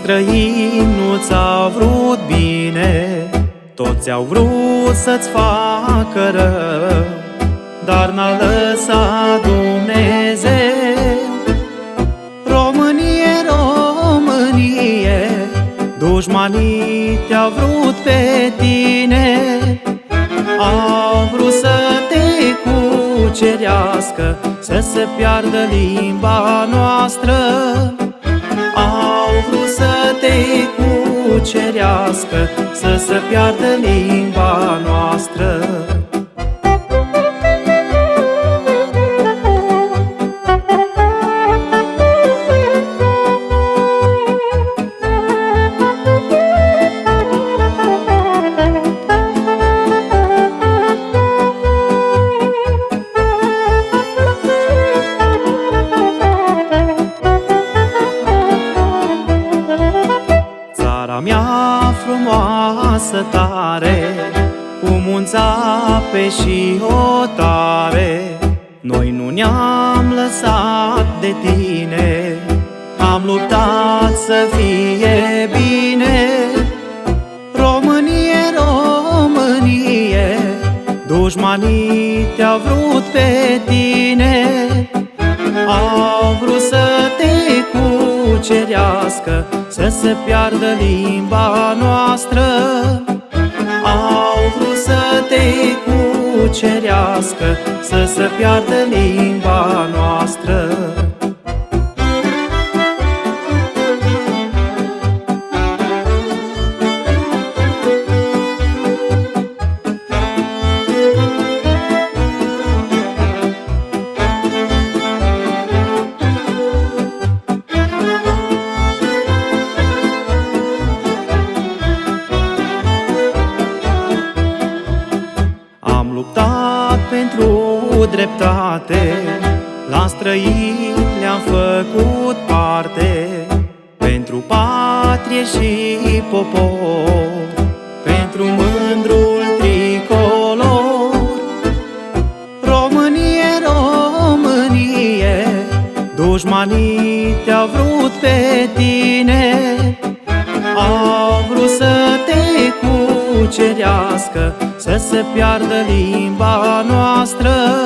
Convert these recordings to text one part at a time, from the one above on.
străini nu ți-au vrut bine, toți au vrut să-ți facă rău, dar n-a lăsat Dumnezeu. Românie, Românie, dușmanii te-au vrut pe tine, au vrut să te cucerească, să se piardă limba noastră. Au vrut să te cucerească, să se piardă limba noastră. Țara mea frumoasă tare, cu munți, ape și hotare, noi nu ne-am lăsat de tine, am luptat să fie bine. Românie, Românie, dușmanii te-au vrut pe tine, au vrut să te cucerească, să se piardă limba noastră. Au vrut să te cucerească, să se piardă limba noastră. Am luptat pentru dreptate, la străini le-am făcut parte, pentru patrie și popor, pentru mândrul tricolor. Românie, Românie, dușmanii te-au vrut pe tine, au vrut să te cucerească, să se piardă limba noastră.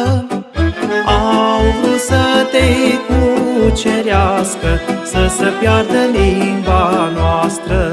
Au vrut să te cucerească, să se piardă limba noastră.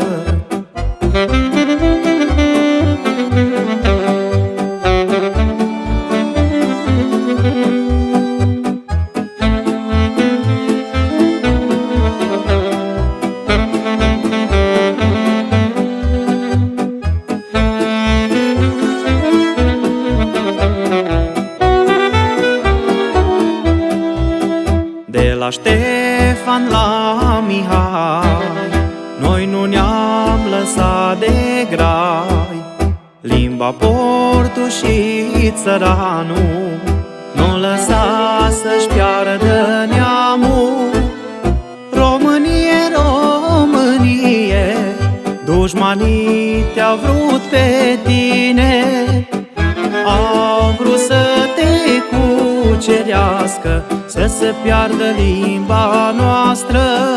De la Ștefan la Mihai, noi nu ne-am lăsat de grai, limba, portul și țăranul nu lăsa să-și piardă neamul. Românie, Românie, dușmanii te-au vrut pe tine, au vrut să te cucerească, să se piardă limba noastră.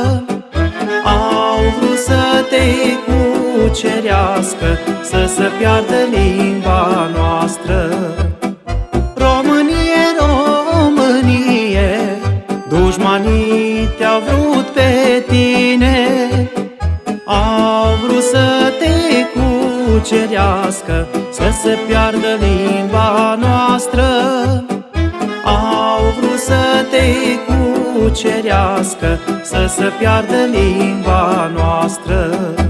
Au vrut să te cucerească, să se piardă limba noastră. Românie, Românie, dușmanii te-au vrut pe tine, au vrut să te cucerească, să se piardă limba noastră. Au vrut să te cucerească, să se piardă limba noastră.